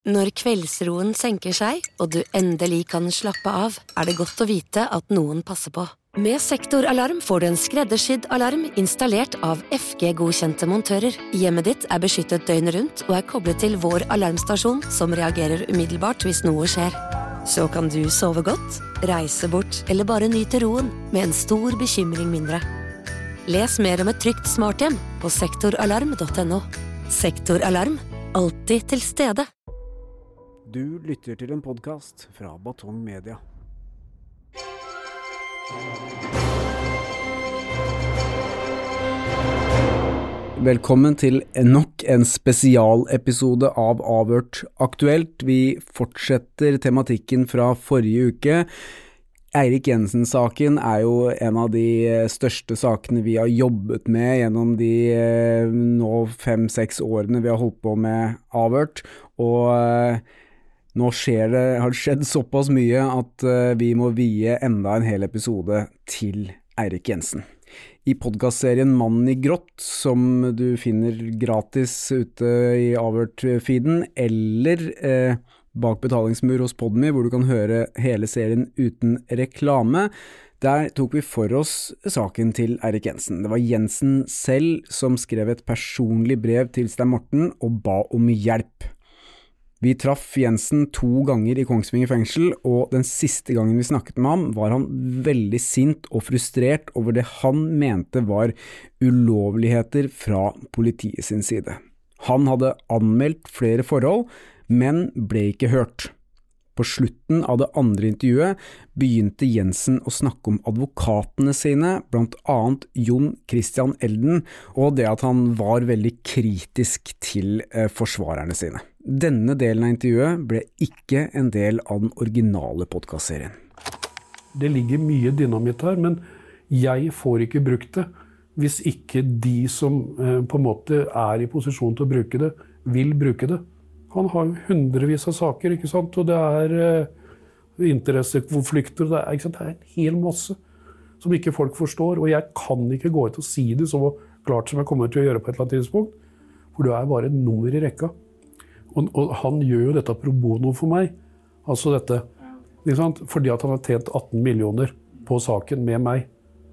Når kveldsroen senker seg, og du endelig kan slappe av, det godt å vite at noen passer på. Med Sektoralarm får du en skreddersydd alarm installert av FG-godkjente montører. Hjemmet ditt beskyttet døgnet rundt og koblet til vår alarmstasjon, som reagerer umiddelbart hvis noe skjer. Så kan du sove godt, reise bort eller bare nyte roen med en stor bekymring mindre. Les mer om et trygt smarthjem på sektoralarm.no. Sektoralarm, alltid til stede. Du lytter til en podcast fra Batong Media. Velkommen til nok en spesialepisode av Avhørt Aktuelt. Vi fortsetter tematikken fra forrige uke. Eirik Jensen-saken jo en av de største sakene vi har jobbet med gjennom de nå 5-6 årene vi har holdt på med Avhørt, og nå har det skjedd såpass mye at vi må vie enda en hel episode til Eirik Jensen. I podcastserien Mannen i grått, som du finner gratis ute i Avhørt-feeden, eller bak betalingsmur hos Podme, hvor du kan høre hele serien uten reklame, der tok vi for oss saken til Eirik Jensen. Det var Jensen selv som skrev et personlig brev til Stein Morten og ba om hjelp. Vi traff Jensen 2 ganger i Kongsvinger fengsel, og den siste gangen vi snakket med ham var han veldig sint og frustrert over det han mente var ulovligheter fra politiet sin side. Han hadde anmeldt flere forhold, men ble ikke hørt. På slutten av det andre intervjuet begynte Jensen å snakke om advokatene sine, blant annet Jon Christian Elden, og det at han var veldig kritisk til forsvarerne sine. Denne delen av intervjuet ble ikke en del av den originale podcastserien. Det ligger mye dynamitt her, men jeg får ikke brukt det hvis ikke de som på en måte i posisjon til å bruke det, vil bruke det. Han har jo hundrevis av saker, ikke sant? Og det interessekonflikter, det ikke sant? Det en hel masse som ikke folk forstår, og jeg kan ikke gå ut og si det så klart som jeg kommer til å gjøre på et eller annet tidspunkt, for det bare et nummer i rekka. Og han gjør jo dette pro bono for meg, altså dette, ikke sant? Fordi at han har tjent 18 millioner på saken med meg.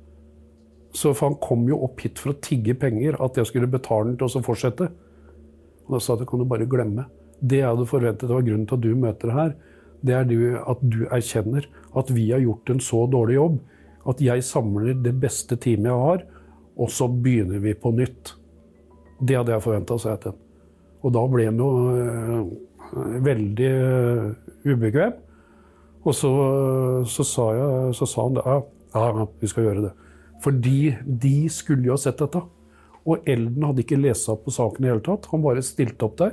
Så for han kom jo opp hit for å tigge penger, at jeg skulle betale den til å fortsette. Og da sa jeg at det kan du bare glemme. Det jeg hadde forventet, det var grunnen til at du møter her, det at du erkjenner at vi har gjort en så dårlig jobb, at jeg samler det beste teamet jeg har, og så begynner vi på nytt. Det hadde jeg forventet, sa jeg til ham. Og da ble han jo veldig ubekvem. Og så sa han det, ja, vi skal gjøre det. Fordi de skulle jo ha sett dette. Og Elden hadde ikke lest seg på saken i hele tatt. Han bare stilte opp der.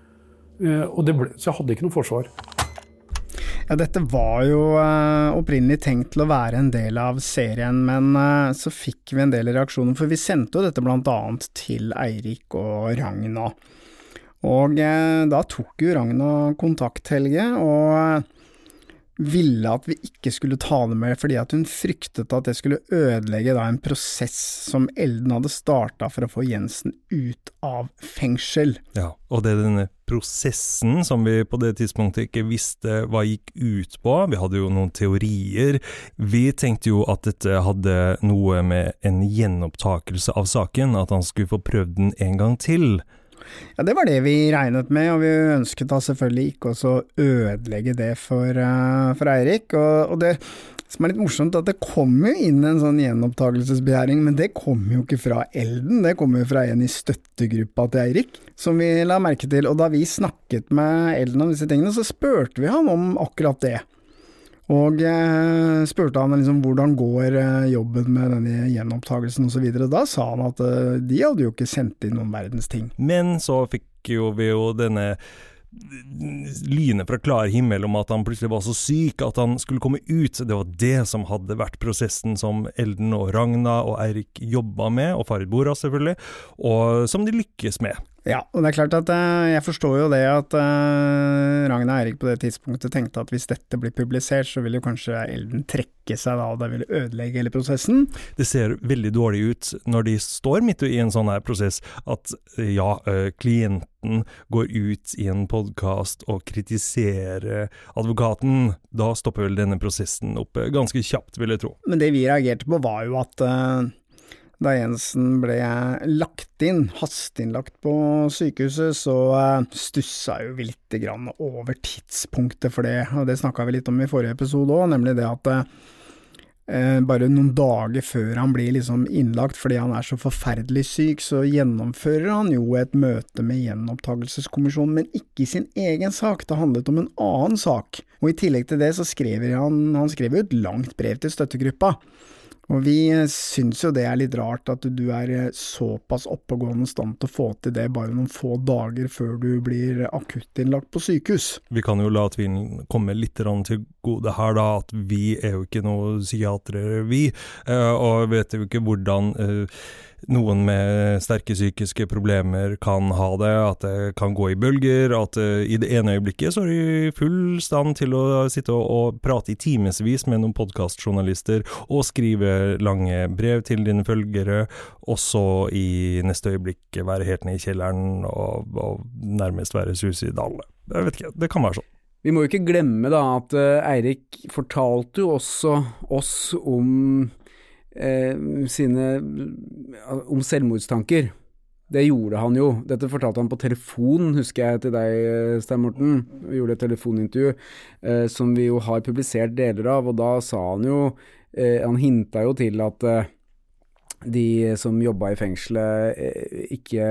Så jeg hadde ikke noe forsvar. Ja, dette var jo opprinnelig tenkt til å være en del av serien, men så fikk vi en del reaksjoner, for vi sendte jo dette blant annet til Eirik og Ragna. Og da tok jo Ragna kontakt, Helge, og ville at vi ikke skulle ta det med, fordi at hun fryktet at det skulle ødelegge en prosess som Elden hadde startet for å få Jensen ut av fengsel. Ja, og det denne prosessen som vi på det tidspunktet ikke visste hva gikk ut på. Vi hadde jo noen teorier. Vi tenkte jo at dette hadde noe med en gjenopptakelse av saken, at han skulle få prøvd den en gang til. Ja, det var det vi regnet med, og vi ønsket da selvfølgelig ikke også ødelegge det for Eirik, og det som litt morsomt at det kom jo inn en sånn gjenopptakelsesbegjæring, men det kom jo ikke fra Elden, det kom jo fra en i støttegruppa til Eirik, som vi la merke til, og da vi snakket med Elden om disse tingene, så spurte vi ham om akkurat det. Og spurte han liksom hvordan går jobben med denne gjenopptagelsen og så videre. Da sa han at de hadde jo ikke sendt inn noen verdens ting. Men så fikk vi jo denne lynet fra klar himmel om at han plutselig var så syk at han skulle komme ut. Det var det som hadde vært prosessen som Elden og Ragna og Eirik jobbet med, og Farid Boras selvfølgelig, og som de lykkes med. Ja, og det klart at jeg forstår jo det at Ragna Eirik på det tidspunktet tenkte at hvis dette blir publisert, så vil jo kanskje Elden trekke seg da, og det vil ødelegge hele prosessen. Det ser veldig dårlig ut når de står midt i en sånn her prosess, at klienten går ut i en podcast og kritiserer advokaten. Da stopper vel denne prosessen opp ganske kjapt, vil jeg tro. Men det vi reagerte på var jo at da Jensen ble hasteinnlagt på sykehuset, så stussa jo vi litt grann over tidspunktet for det, og det snakket vi litt om i forrige episode også, nemlig det at bare noen dager før han blir liksom innlagt fordi han så forferdelig syk, så gjennomfører han jo et møte med gjenopptakelseskommisjonen, men ikke i sin egen sak, det handlet om en annen sak. Og i tillegg til det så skrev han skrev jo et langt brev til støttegruppa. Og vi synes jo det litt rart at du såpass oppegående stand til å få til det bare noen få dager før du blir akuttinnlagt på sykehus. Vi kan jo la tvilen komme litt til gode her da, at vi jo ikke noen psykiatere og vet jo ikke hvordan noen med sterke psykiske problemer kan ha det, at det kan gå i bølger, at i det ene øyeblikket så de i full stand til å sitte og prate i timesvis med noen podcastjournalister og skrive lange brev til dine følgere, og så i neste øyeblikk være helt ned i kjelleren og nærmest være suicidale. Jeg vet ikke, det kan være sånn. Vi må jo ikke glemme da at Eirik fortalte jo også oss om selvmordstanker. Det gjorde han jo. Dette fortalte han på telefon, husker jeg til deg, Stein Morten. Vi gjorde et telefonintervju som vi jo har publisert deler av, og da sa han jo, han hintet jo til at de som jobbet i fengselet ikke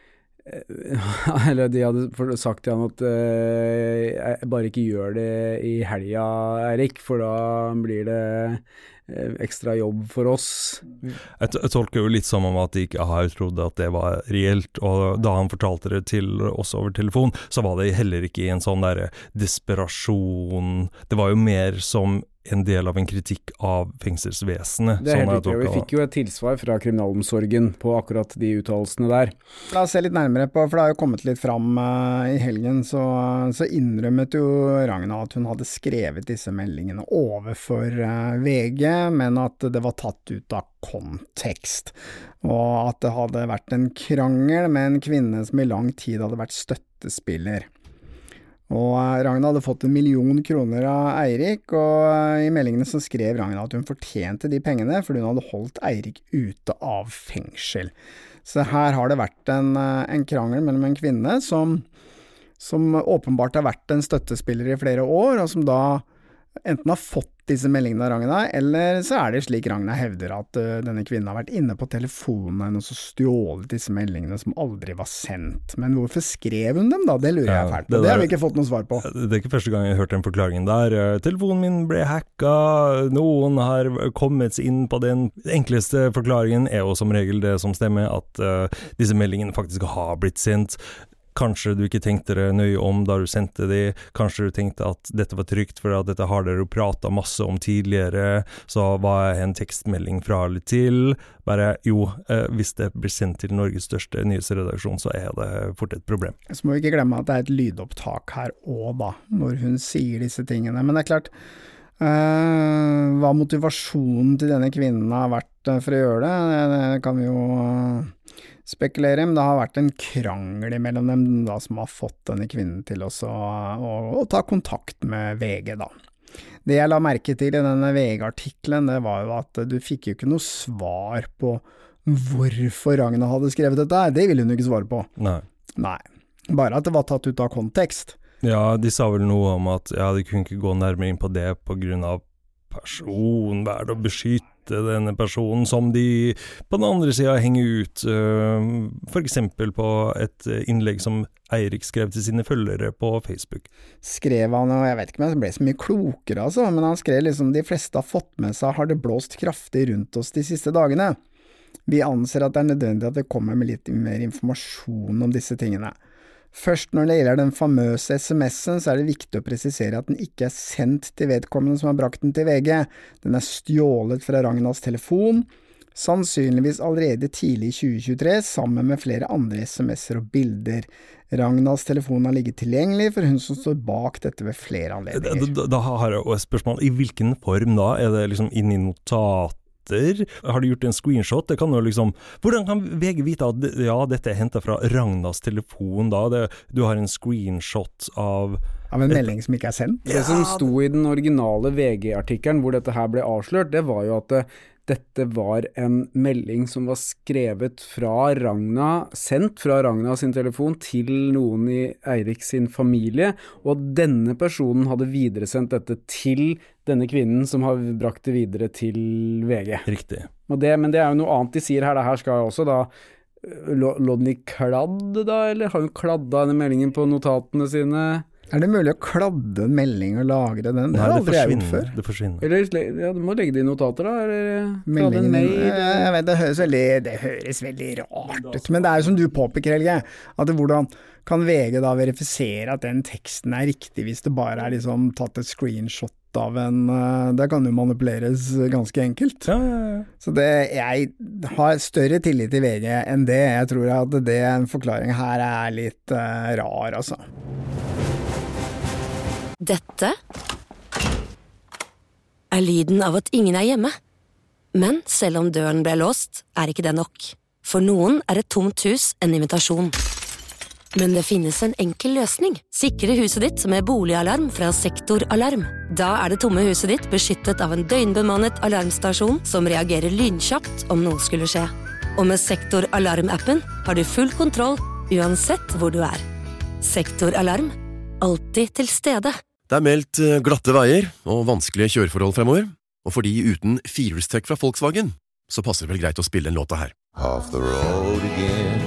eller de hadde sagt til han at jeg bare ikke gjør det i helga, Eirik, for da blir det ekstra jobb for oss. Jeg tolker jo litt som om at de ikke har trodd at det var reelt, og da han fortalte det til oss over telefon, så var det heller ikke i en sånn der desperasjon. Det var jo mer som en del av en kritikk av fengselsvesenet. Det helt riktig, og vi fikk jo et tilsvar fra kriminalomsorgen på akkurat de uttalelsene der. La oss se litt nærmere på, for det har jo kommet litt fram i helgen, så innrømmet jo Ragna at hun hadde skrevet disse meldingene overfor VG, men at det var tatt ut av kontekst, og at det hadde vært en krangel med en kvinne som i lang tid hadde vært støttespiller. Og Ragna hadde fått 1 million kroner av Eirik, og i meldingene så skrev Ragna at hun fortjente de pengene fordi hun hadde holdt Eirik ute av fengsel. Så her har det vært en krangel mellom en kvinne som åpenbart har vært en støttespiller i flere år, og som da enten har fått disse meldingene av Ragna, eller så det slik Ragna hevder at denne kvinnen har vært inne på telefonen og så stjålet disse meldingene som aldri var sendt. Men hvorfor skrev hun dem da? Det lurer jeg fælt på. Det har vi ikke fått noe svar på. Det ikke første gang jeg har hørt den forklaringen der. Telefonen min ble hacka, noen har kommet inn på den. Den enkleste forklaringen jo som regel det som stemmer, at disse meldingene faktisk har blitt sendt. Kanskje du ikke tenkte det nøye om da du sendte det, kanskje du tenkte at dette var trygt for at dette har dere jo pratet masse om tidligere, så var en tekstmelding fra eller til, bare hvis det blir sendt til Norges største nyhetsredaksjon, så det fort et problem. Så må vi ikke glemme at det et lydopptak her også da, hvor hun sier disse tingene, men det klart, hva motivasjonen til denne kvinnen har vært for å gjøre det kan vi jo spekulere, men det har vært en krangel mellom dem da, som har fått denne kvinnen til å ta kontakt med VG da. Det jeg la merke til i denne VG-artiklen, det var jo at du fikk jo ikke noe svar på hvorfor Ragna hadde skrevet dette her. Det ville hun ikke svare på. Nei. Bare at det var tatt ut av kontekst. Ja, de sa vel noe om at de kunne ikke gå nærmere inn på det på grunn av personvern og beskytte denne personen som de på den andre siden henger ut, for eksempel på et innlegg som Eirik skrev til sine følgere på Facebook. Skrev han, og jeg vet ikke om jeg ble så mye klokere altså, men han skrev liksom de fleste har fått med seg har det blåst kraftig rundt oss de siste dagene. Vi anser at det nødvendig at det kommer med litt mer informasjon om disse tingene. Først når det gjelder den famøse SMS-en, så det viktig å presisere at den ikke sendt til vedkommende som har brakt den til VG. Den stjålet fra Ragnas telefon. sannsynligvis allerede tidlig i 2023, sammen med flere andre SMS-er og bilder. Ragnas telefon har ligget tilgjengelig for hun som står bak dette ved flere anledninger. Da har jeg et spørsmål. I hvilken form da? Er det liksom inn i notater? Har du gjort en screenshot? Det kan jo liksom, hvordan kan VG vite at dette er hentet fra Ragnas telefon da? Du har en screenshot av en melding som ikke er sendt? Det som sto i den originale VG-artikkelen hvor dette her ble avslørt, det var jo at dette var en melding som var skrevet fra Ragna, sendt fra Ragna sin telefon til noen i Eirik sin familie, og denne personen hadde videresendt dette til denne kvinnen som har brakt det videre til VG. Riktig. Men det er jo noe annet de sier her. Det her skal jo også da lå den i kladd da, eller har hun kladda denne meldingen på notatene sine? Er det mulig å kladde en melding og lagre den? Det har aldri jeg gjort før. Det forsvinner. Eller, du må legge det i notater da, eller kladde en mail? Jeg vet, det høres veldig rart ut. Men det er jo som du påpeker, Helge, at hvordan kan VG da verifisere at den teksten er riktig, hvis det bare er liksom tatt et screenshot av det kan jo manipuleres ganske enkelt. Ja. Så jeg har større tillit til VG enn det. Jeg tror at en forklaring her er litt rar, altså. Dette er lyden av at ingen er hjemme. Men selv om døren ble låst, er ikke det nok. For noen er et tomt hus en invitasjon. Men det finnes en enkel løsning. Sikre huset ditt med boligalarm fra Sektor Alarm. Da er det tomme huset ditt beskyttet av en døgnbemannet alarmstasjon som reagerer lynkjapt om noe skulle skje. Og med Sektor Alarm-appen har du full kontroll uansett hvor du er. Sektor Alarm. Alltid til stede. Det er meldt glatte veier og vanskelige kjøreforhold fremover, og for de uten firehjulstrekk fra Volkswagen, så passer det vel greit å spille en låt her. Off the road again.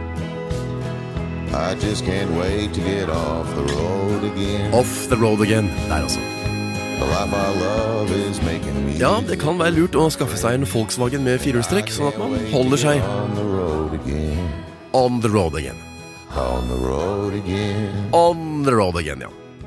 I just can't wait to get off the road again. Off the road again, der altså. The life I love is making me. Ja, det kan være lurt å skaffe seg en Volkswagen med firehjulstrekk, sånn at man holder seg On the road again. on the road again. On the road again. On the road again, ja.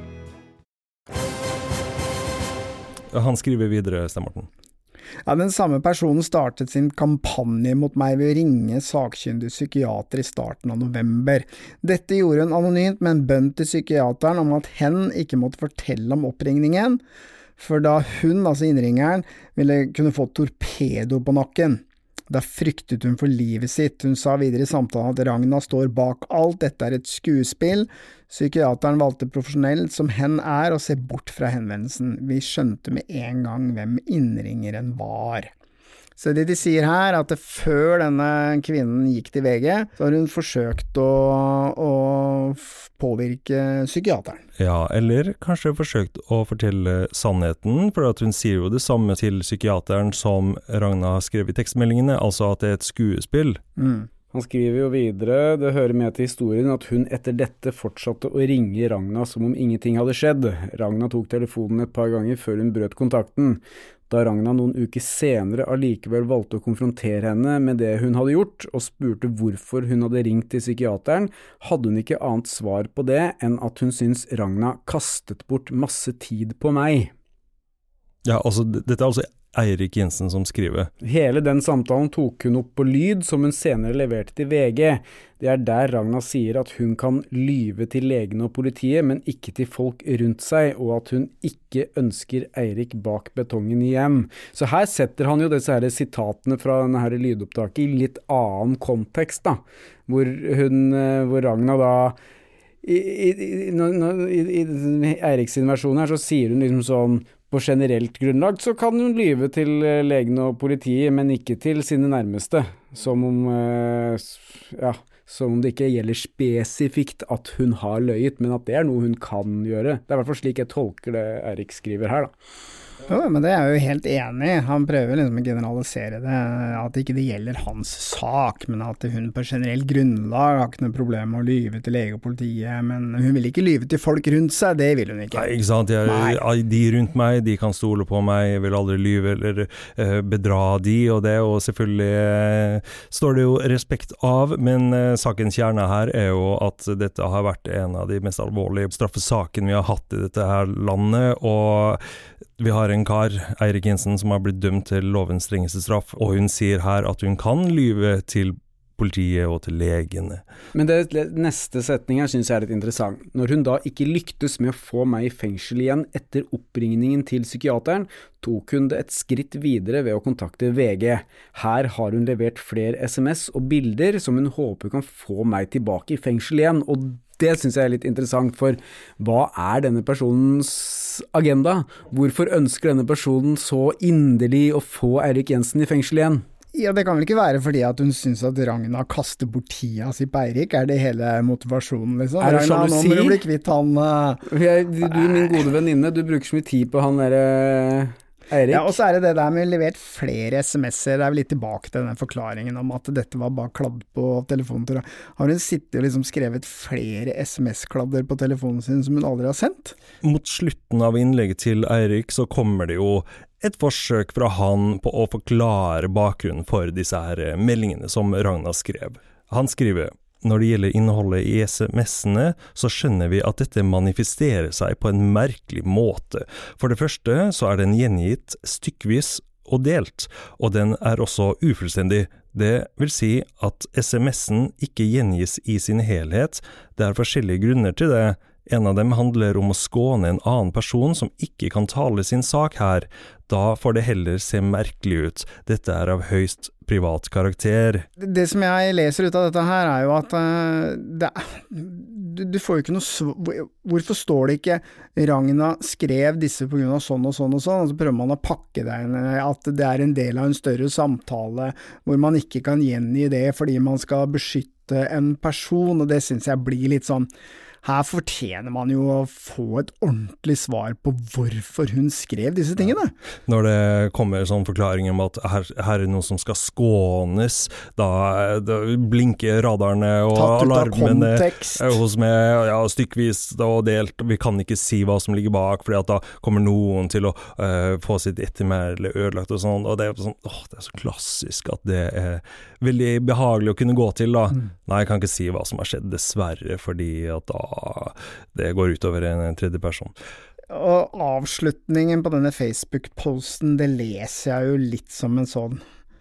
Han skriver videre, Sten-Morten. Ja, den samme personen startet sin kampanje mot meg ved å ringe sakkyndig psykiater i starten av november. Dette gjorde hun anonymt med en bønn til psykiateren om at hen ikke måtte fortelle om oppringningen, for da hun, altså innringeren, ville kunne få torpedo på nakken. Da fryktet hun for livet sitt. Hun sa videre i samtalen at Ragna står bak alt, dette er et skuespill. Psykiateren valgte profesjonelt som hen er å se bort fra henvendelsen. Vi skjønte med en gang hvem innringeren var. Så det de sier her er at før denne kvinnen gikk til VG, så har hun forsøkt å påvirke psykiateren. Ja, eller kanskje forsøkt å fortelle sannheten, for at hun sier jo det samme til psykiateren som Ragna skrev i tekstmeldingene, altså at det er et skuespill. Han skriver jo videre, det hører med til historien at hun etter dette fortsatte å ringe Ragna som om ingenting hadde skjedd. Ragna tok telefonen et par ganger før hun brøt kontakten. Da Ragna noen uker senere allikevel valgte å konfrontere henne med det hun hadde gjort, og spurte hvorfor hun hadde ringt til psykiateren, hadde hun ikke annet svar på det enn at hun syntes Ragna kastet bort masse tid på meg. Ja, altså, dette er altså Eirik Jensen som skriver. Hele den samtalen tok hun opp på lyd, som hun senere leverte til VG. Det er der Ragna sier at hun kan lyve til legene og politiet, men ikke til folk rundt seg, og at hun ikke ønsker Eirik bak betongen igjen. Så her setter han jo disse her sitatene fra denne her lydopptaket i litt annen kontekst, da, hvor Ragna da i Eiriks versjon her så sier hun liksom sånn, på generelt grunnlag så kan hun lyve til legene og politiet, men ikke til sine nærmeste, som om det ikke gjelder spesifikt at hun har løyet, men at det er noe hun kan gjøre. Det er i hvert fall slik jeg tolker det Eirik skriver her, da. Jo, men det er jeg jo helt enig. Han prøver liksom å generalisere det, at ikke det gjelder hans sak, men at hun på generelt grunnlag har ikke noe problem med å lyve til lege og politiet, men hun vil ikke lyve til folk rundt seg, det vil hun ikke. Nei, ikke sant? De rundt meg, de kan stole på meg, jeg vil aldri lyve eller bedra de, og det, og selvfølgelig står det jo respekt av, men sakens kjerne her er jo at dette har vært en av de mest alvorlige straffesakene vi har hatt i dette her landet, og vi har en kar, Eirik Jensen, som har blitt dømt til lovens strengeste straff, og hun sier her at hun kan lyve til politiet og til legene. Men det neste setning her synes jeg litt interessant. Når hun da ikke lyktes med å få meg i fengsel igjen etter oppringningen til psykiateren, tok hun det et skritt videre ved å kontakte VG. Her har hun levert flere SMS og bilder som hun håper kan få meg tilbake i fengsel igjen, og det synes jeg er litt interessant, for hva er denne personens agenda? Hvorfor ønsker denne personen så inderlig å få Eirik Jensen i fengsel igjen? Ja, det kan vel ikke være fordi at hun synes at Ragna kaster bort tida si på Eirik, er det hele motivasjonen liksom? Er det Ragna, sjalusi? nå må du bli kvitt han... Du min gode venninne, du bruker så mye tid på han der Eirik. Ja, og så er det der med levert flere SMS-er, det er vel litt tilbake til den forklaringen om at dette var bare kladd på telefonen. Har hun sittet og liksom skrevet flere SMS-kladder på telefonen sin som hun aldri har sendt? Mot slutten av innlegget til Eirik så kommer det jo et forsøk fra han på å forklare bakgrunnen for disse her meldingene som Ragna skrev. Han skriver: når det gjelder innholdet i SMS-ene, så skjønner vi at dette manifesterer seg på en merkelig måte. For det første så er den gjengitt stykkvis og delt, og den er også ufullstendig. Det vil si at SMS-en ikke gjengis i sin helhet. Det er forskjellige grunner til det. En av dem handler om å skåne en annen person som ikke kan tale sin sak her. Da får det heller se merkelig ut. Dette er av høyst privat karakter. Det som jeg leser ut av dette her er jo at du får jo ikke noe... Hvorfor står det ikke Ragna skrev disse på grunn av sånn og sånn og sånn, og så prøver man å pakke det inn, at det er en del av en større samtale hvor man ikke kan gjengi det fordi man skal beskytte en person, og det synes jeg blir litt sånn... Her fortjener man jo å få et ordentlig svar på hvorfor hun skrev disse tingene. Når det kommer sånn forklaring om at her er det noe som skal skånes, da blinker radarene og alarmene hos meg, ja, stykkvis og delt, og vi kan ikke si hva som ligger bak, fordi at da kommer noen til å få sitt ettermæle ødelagt og sånn, og det er sånn, det er så klassisk at det er veldig behagelig å kunne gå til da. Nei, jeg kan ikke si hva som har skjedd, dessverre, fordi at da det går utover en tredje person. Og avslutningen på denne Facebook-posten, det leser jeg jo litt som en sånn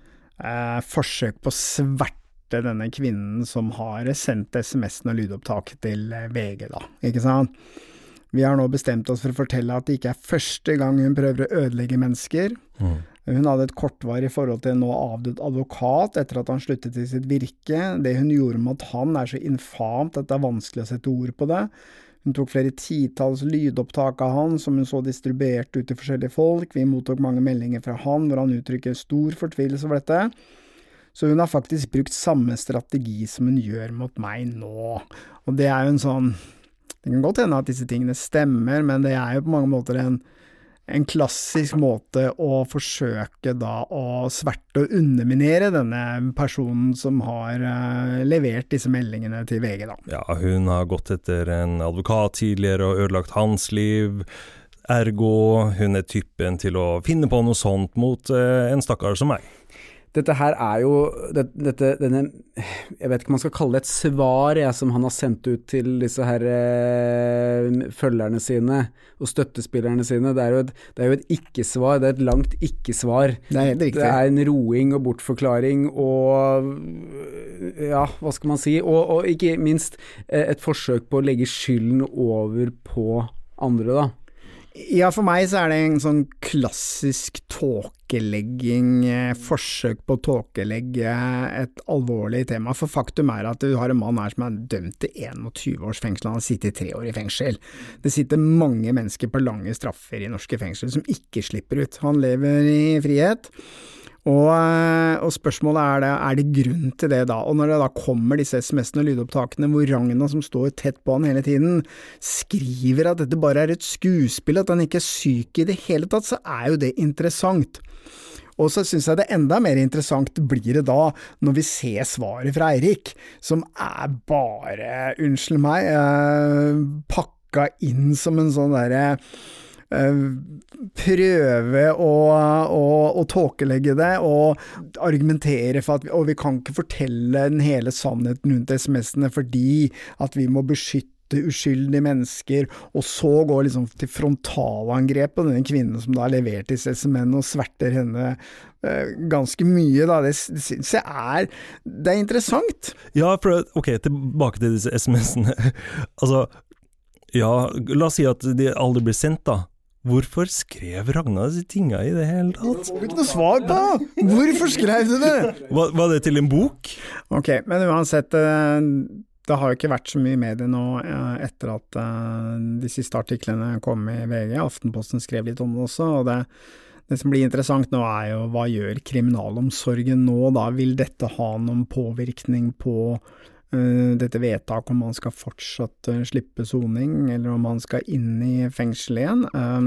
forsøk på å sverte denne kvinnen som har sendt SMS-en og lydopptak til VG da, ikke sant? Vi har nå bestemt oss for å fortelle at det ikke er første gang hun prøver å ødelegge mennesker. Hun hadde et kortvarig forhold til en nå avdød advokat etter at han sluttet i sitt virke. Det hun gjorde mot han er så infamt at det er vanskelig å sette ord på det. Hun tok flere titalls lydopptak av han som hun så distribuert ut til forskjellige folk. Vi mottok mange meldinger fra han hvor han uttrykker stor fortvilelse over dette. Så hun har faktisk brukt samme strategi som hun gjør mot meg nå. Og det er jo en sånn... Det kan godt hende at disse tingene stemmer, men det er jo på mange måter en klassisk måte å forsøke da å sverte og underminere denne personen som har levert disse meldingene til VG da. Ja, hun har gått etter en advokat tidligere og ødelagt hans liv. Ergo, hun er typen til å finne på noe sånt mot en stakkar som meg. Dette her er jo, denne, jeg vet ikke om man skal kalle det et svar som han har sendt ut til disse her følgerne sine og støttespillerne sine. Det er jo et ikke-svar, det er et langt ikke-svar. Det er helt riktig. Det er en roing og bortforklaring og, ja, hva skal man si, og ikke minst et forsøk på å legge skylden over på andre da. Ja, for meg så er det en sånn klassisk tåkelegging, forsøk på å tåkelegge et alvorlig tema, for faktum er at du har en mann her som er dømt til 21 års fengsel, han har sittet 3 år i fengsel. Det sitter mange mennesker på lange straffer i norske fengsel som ikke slipper ut. Han lever i frihet. Og spørsmålet er det grunn til det da? Og når det da kommer disse SMS-ene og lydopptakene hvor Ragna som står tett på han hele tiden skriver at dette bare er et skuespill, at han ikke er syk i det hele tatt, så er jo det interessant. Og så synes jeg det enda mer interessant blir det da når vi ser svaret fra Eirik, som er bare, unnskyld meg, pakka inn som en sånn derre prøve å tåkelegge det og argumentere for at vi kan ikke fortelle den hele sannheten rundt SMS-ene fordi at vi må beskytte uskyldige mennesker, og så går liksom til frontalangrep på denne kvinnen som da har levert disse SMS-ene og sverter henne ganske mye da. Det synes jeg det er interessant. Ja, for ok, tilbake til disse SMS-ene. Altså, ja, la oss si at de aldri blir sendt da. Hvorfor skrev Ragnar disse tingene i det hele tatt? Det får ikke noe svar på! Hvorfor skrev du det? Var det til en bok? Ok, men uansett, det har jo ikke vært så mye medie nå etter at de siste artiklene kom i VG. Aftenposten skrev litt om det også, og det som blir interessant nå jo, hva gjør kriminalomsorgen nå da? Vil dette ha noen påvirkning på dette vedtaket om man skal fortsatt slippe soning, eller om man skal inn i fengsel igjen?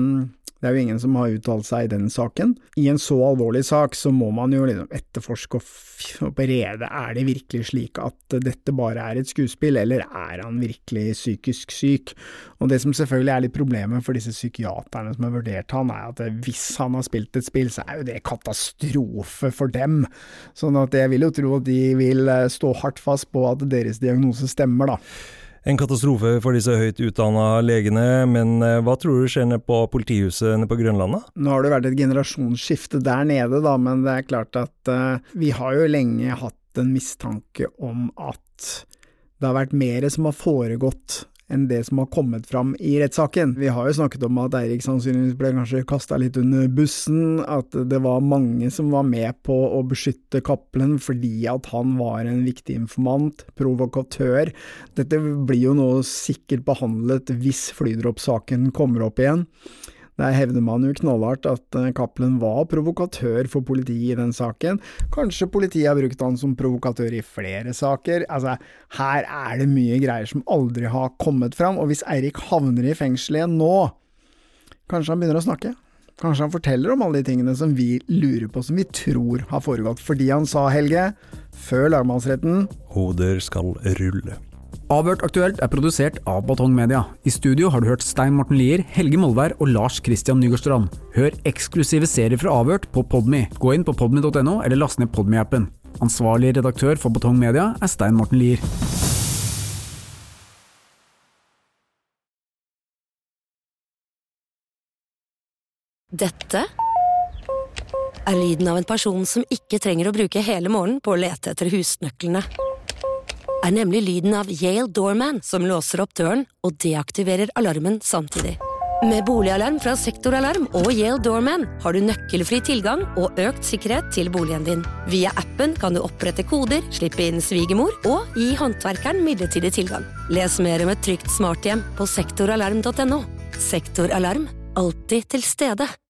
Det jo ingen som har uttalt seg i den saken. I en så alvorlig sak så må man jo liksom etterforske og operere. Det virkelig slik at dette bare et skuespill, eller han virkelig psykisk syk? Og det som selvfølgelig litt problemet for disse psykiaterne som har vurdert han, at hvis han har spilt et spill, så jo det katastrofe for dem. Sånn at jeg vil jo tro at de vil stå hardt fast på at deres diagnose stemmer da. En katastrofe for disse høyt utdannede legene, men hva tror du skjer nede på politihuset nede på Grønlandet? Nå har det vært et generasjonsskifte der nede da, men det klart at vi har jo lenge hatt en mistanke om at det har vært mer som har foregått enn det som har kommet fram i rettssaken. Vi har jo snakket om at Eirik sannsynligvis ble kanskje kastet litt under bussen, at det var mange som var med på å beskytte Cappelen fordi at han var en viktig informant, provokatør. Dette blir jo nå sikkert behandlet hvis flydroppsaken kommer opp igjen. Der hevder man jo knallhardt at Cappelen var provokatør for politiet i den saken. Kanskje politiet har brukt han som provokatør i flere saker. Altså, her det mye greier som aldri har kommet fram, og hvis Eirik havner i fengsel igjen nå, kanskje han begynner å snakke. Kanskje han forteller om alle de tingene som vi lurer på, som vi tror har foregått. Fordi han sa, Helge, før lagmannsretten, hoder skal rulle. Avhørt aktuelt produsert av Batong Media. I studio har du hørt Stein Morten Lier, Helge Molvær og Lars Christian Nygårdstrand. Hør eksklusive serier fra Avhørt på Podme. Gå inn på podme.no eller last ned Podme-appen. Ansvarlig redaktør for Batong Media Stein Morten Lier. Dette lyden av en person som ikke trenger å bruke hele morgenen på å lete etter husnøklene. Nemlig lyden av Yale Doorman, som låser opp døren og deaktiverer alarmen samtidig. Med boligalarm fra Sektoralarm og Yale Doorman har du nøkkelfri tilgang og økt sikkerhet til boligen din. Via appen kan du opprette koder, slippe inn svigermor og gi håndverkeren midlertidig tilgang. Les mer om et trygt smarthjem på sektoralarm.no. Sektoralarm, alltid til stede.